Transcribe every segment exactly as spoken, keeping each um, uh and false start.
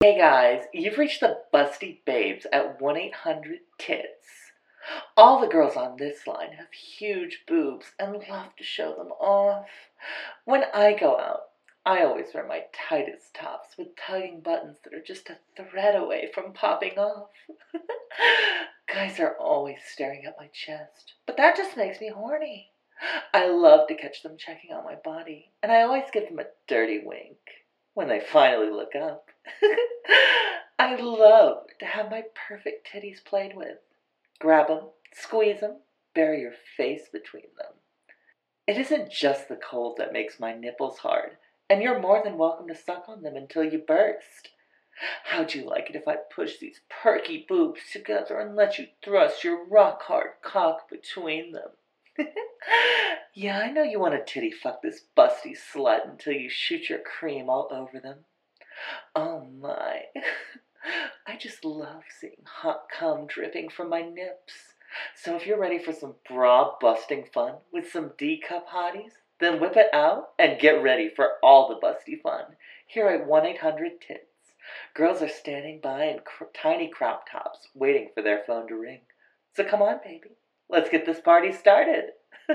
Hey guys, you've reached the Busty Babes at one eight hundred tits. All the girls on this line have huge boobs and love to show them off. When I go out, I always wear my tightest tops with tugging buttons that are just a thread away from popping off. Guys are always staring at my chest, but that just makes me horny. I love to catch them checking out my body, and I always give them a dirty wink when they finally look up. I love to have my perfect titties played with. Grab them, squeeze them, bury your face between them. It isn't just the cold that makes my nipples hard, and you're more than welcome to suck on them until you burst. How'd you like it if I pushed these perky boobs together and let you thrust your rock-hard cock between them? Yeah, I know you want to titty fuck this busty slut until you shoot your cream all over them. Oh my, I just love seeing hot cum dripping from my nips. So if you're ready for some bra busting fun with some D-cup hotties, then whip it out and get ready for all the busty fun here at one eight hundred tits. Girls are standing by in cr- tiny crop tops waiting for their phone to ring. So come on, baby, let's get this party started.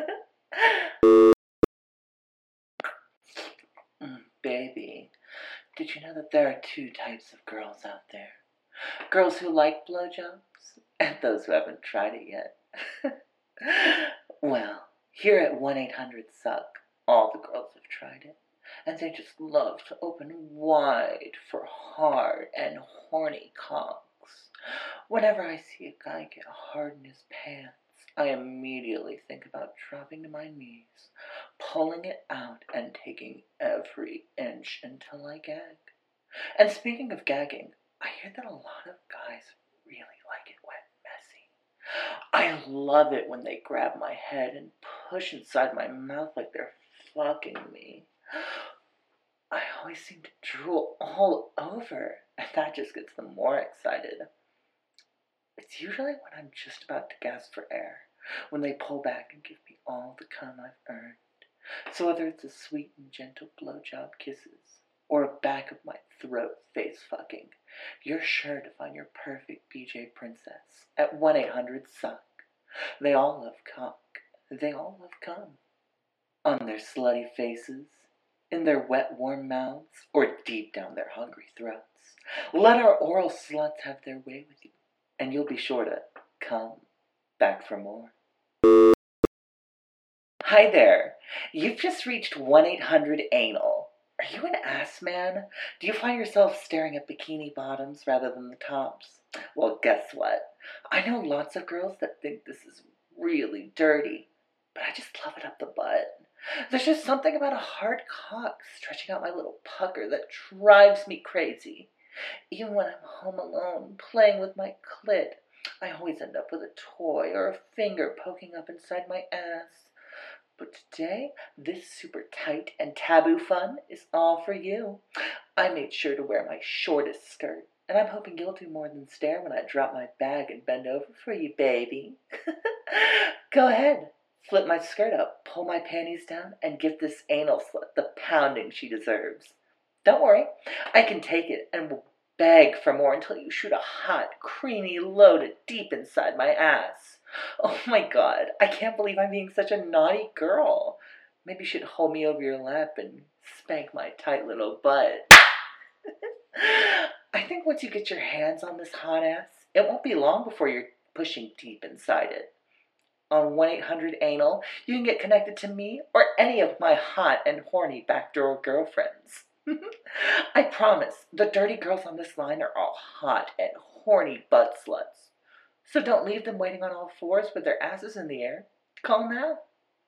mm, baby, did you know that there are two types of girls out there? Girls who like blowjobs and those who haven't tried it yet. Well, here at one eight hundred suck, all the girls have tried it, and they just love to open wide for hard and horny cocks. Whenever I see a guy get hard in his pants, I immediately think about dropping to my knees, pulling it out, and taking every inch until I gag. And speaking of gagging, I hear that a lot of guys really like it wet and messy. I love it when they grab my head and push inside my mouth like they're fucking me. I always seem to drool all over, and that just gets them more excited. It's usually when I'm just about to gasp for air, when they pull back and give me all the cum I've earned. So whether it's a sweet and gentle blowjob kisses, or a back of my throat face fucking, you're sure to find your perfect B J princess at one eight hundred suck. They all love cock. They all love cum. On their slutty faces, in their wet warm mouths, or deep down their hungry throats. Let our oral sluts have their way with you, and you'll be sure to come back for more. Hi there. You've just reached one eight hundred anal. Are you an ass man? Do you find yourself staring at bikini bottoms rather than the tops? Well, guess what? I know lots of girls that think this is really dirty, but I just love it up the butt. There's just something about a hard cock stretching out my little pucker that drives me crazy. Even when I'm home alone, playing with my clit, I always end up with a toy or a finger poking up inside my ass. But today, this super tight and taboo fun is all for you. I made sure to wear my shortest skirt, and I'm hoping you'll do more than stare when I drop my bag and bend over for you, baby. Go ahead, flip my skirt up, pull my panties down, and give this anal slut the pounding she deserves. Don't worry, I can take it and will beg for more until you shoot a hot, creamy load deep inside my ass. Oh my god, I can't believe I'm being such a naughty girl. Maybe you should hold me over your lap and spank my tight little butt. I think once you get your hands on this hot ass, it won't be long before you're pushing deep inside it. On one eight hundred anal, you can get connected to me or any of my hot and horny backdoor girlfriends. I promise, the dirty girls on this line are all hot and horny butt sluts. So don't leave them waiting on all fours with their asses in the air. Call now.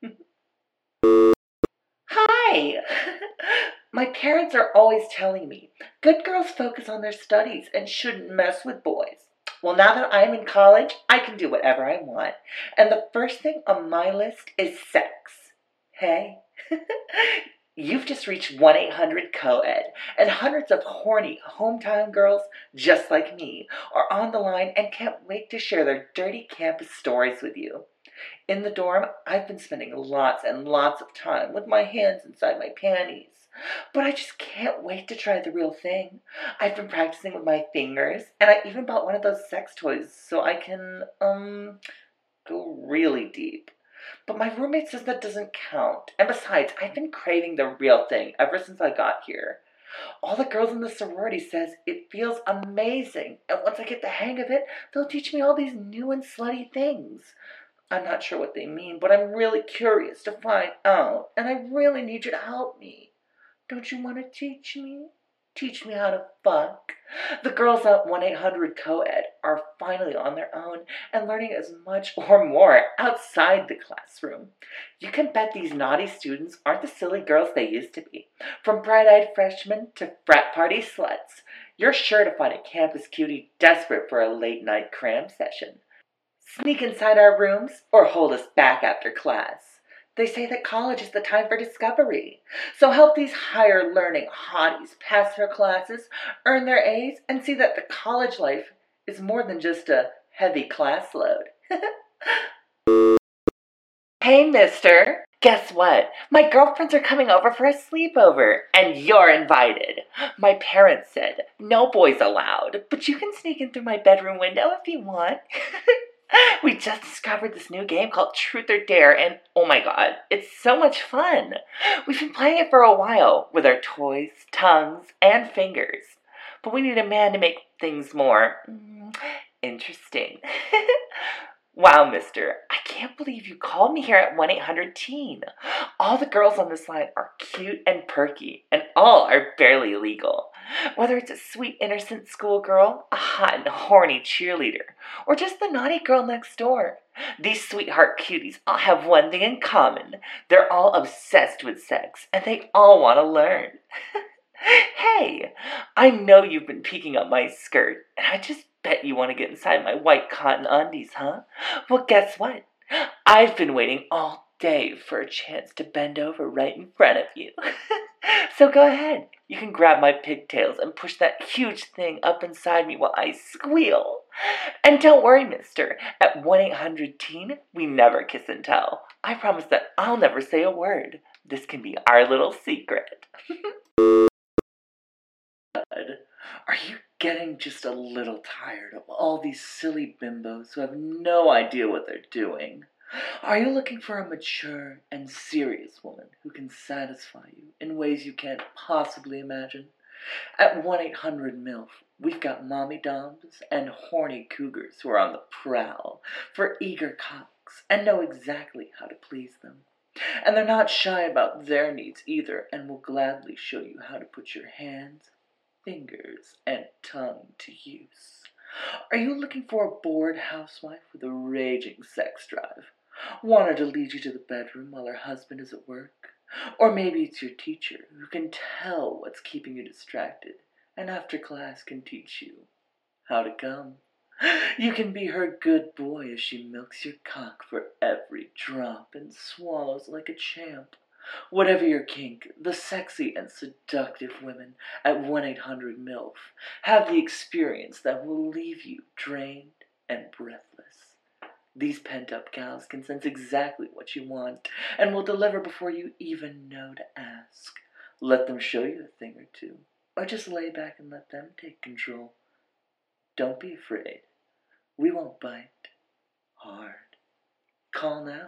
Hi! My parents are always telling me, good girls focus on their studies and shouldn't mess with boys. Well, now that I'm in college, I can do whatever I want. And the first thing on my list is sex. Hey? You've just reached one eight hundred co-ed, and hundreds of horny hometown girls just like me are on the line and can't wait to share their dirty campus stories with you. In the dorm, I've been spending lots and lots of time with my hands inside my panties, But I just can't wait to try the real thing. I've been practicing with my fingers, and I even bought one of those sex toys so I can, um, go really deep. But my roommate says that doesn't count. And besides, I've been craving the real thing ever since I got here. All the girls in the sorority says it feels amazing, and once I get the hang of it, they'll teach me all these new and slutty things. I'm not sure what they mean, but I'm really curious to find out, and I really need you to help me. Don't you want to teach me? Teach me how to fuck. The girls at one eight hundred co-ed are finally on their own and learning as much or more outside the classroom. You can bet these naughty students aren't the silly girls they used to be. From bright-eyed freshmen to frat party sluts, you're sure to find a campus cutie desperate for a late-night cram session. Sneak inside our rooms or hold us back after class. They say that college is the time for discovery. So help these higher learning hotties pass their classes, earn their A's, and see that the college life is more than just a heavy class load. Hey, mister. Guess what? My girlfriends are coming over for a sleepover, and you're invited. My parents said no boys allowed, but you can sneak in through my bedroom window if you want. We just discovered this new game called Truth or Dare, and oh my god, it's so much fun. We've been playing it for a while with our toys, tongues, and fingers. But we need a man to make things more mm, interesting. Wow, mister, I can't believe you called me here at one eight hundred teen. All the girls on this line are cute and perky, and all are barely legal. Whether it's a sweet, innocent schoolgirl, a hot and horny cheerleader, or just the naughty girl next door, these sweetheart cuties all have one thing in common. They're all obsessed with sex, and they all want to learn. Hey, I know you've been peeking up my skirt, and I just bet you want to get inside my white cotton undies, huh? Well, guess what? I've been waiting all day for a chance to bend over right in front of you. So go ahead. You can grab my pigtails and push that huge thing up inside me while I squeal. And don't worry, mister. At one eight hundred teen, we never kiss and tell. I promise that I'll never say a word. This can be our little secret. Are you getting just a little tired of all these silly bimbos who have no idea what they're doing? Are you looking for a mature and serious woman who can satisfy you in ways you can't possibly imagine? At one eight hundred MILF, we've got mommy doms and horny cougars who are on the prowl for eager cocks and know exactly how to please them. And they're not shy about their needs either, and will gladly show you how to put your hands, fingers, and tongue to use. Are you looking for a bored housewife with a raging sex drive? Want her to lead you to the bedroom while her husband is at work? Or maybe it's your teacher who can tell what's keeping you distracted, and after class can teach you how to come. You can be her good boy as she milks your cock for every drop and swallows like a champ. Whatever your kink, the sexy and seductive women at one eight hundred MILF have the experience that will leave you drained and breathless. These pent-up gals can sense exactly what you want and will deliver before you even know to ask. Let them show you a thing or two, or just lay back and let them take control. Don't be afraid. We won't bite hard. Call now.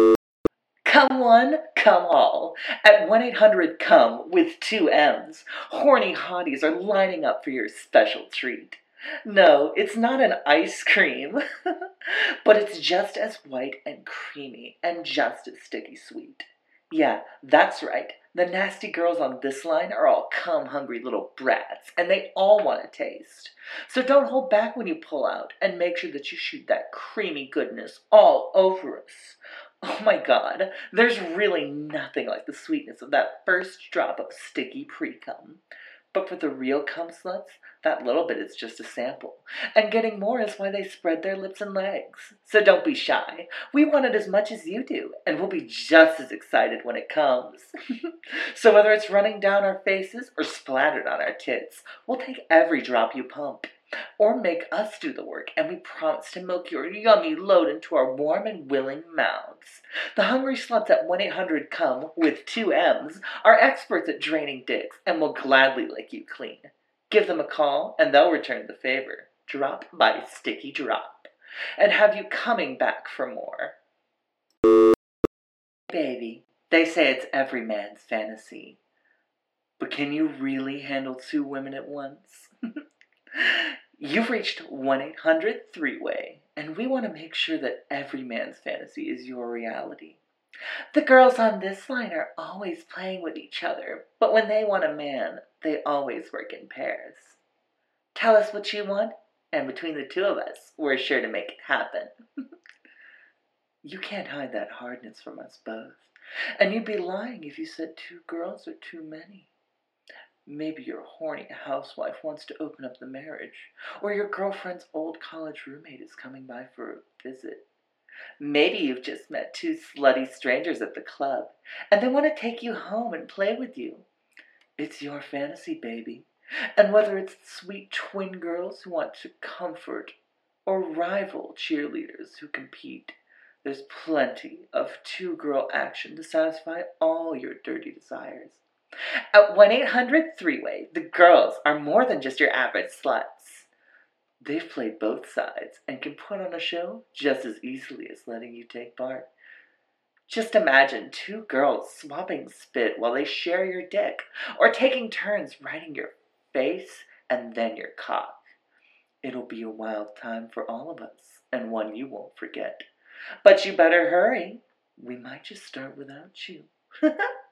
Come one, come all. At one eight hundred come with two M's, horny hotties are lining up for your special treat. No, it's not an ice cream, but it's just as white and creamy and just as sticky sweet. Yeah, that's right. The nasty girls on this line are all cum-hungry little brats, and they all want to taste. So don't hold back when you pull out, and make sure that you shoot that creamy goodness all over us. Oh my god, there's really nothing like the sweetness of that first drop of sticky pre-cum. But for the real cum sluts, that little bit is just a sample. And getting more is why they spread their lips and legs. So don't be shy. We want it as much as you do, and we'll be just as excited when it comes. So whether it's running down our faces or splattered on our tits, we'll take every drop you pump. or make us do the work, and we promise to milk your yummy load into our warm and willing mouths. The hungry sluts at one eight hundred come, with two M's, are experts at draining dicks and will gladly lick you clean. Give them a call, and they'll return the favor, drop by sticky drop, and have you coming back for more. Baby, they say it's every man's fantasy. But can you really handle two women at once? You've reached one eight hundred three way, and we want to make sure that every man's fantasy is your reality. The girls on this line are always playing with each other, but when they want a man, they always work in pairs. Tell us what you want, and between the two of us, we're sure to make it happen. You can't hide that hardness from us both, and you'd be lying if you said two girls are too many. Maybe your horny housewife wants to open up the marriage, or your girlfriend's old college roommate is coming by for a visit. Maybe you've just met two slutty strangers at the club, and they want to take you home and play with you. It's your fantasy, baby, and whether it's sweet twin girls who want to comfort, or rival cheerleaders who compete, there's plenty of two-girl action to satisfy all your dirty desires. At one eight hundred three way, the girls are more than just your average sluts. They've played both sides and can put on a show just as easily as letting you take part. Just imagine two girls swapping spit while they share your dick, or taking turns riding your face and then your cock. It'll be a wild time for all of us, and one you won't forget. But you better hurry. We might just start without you.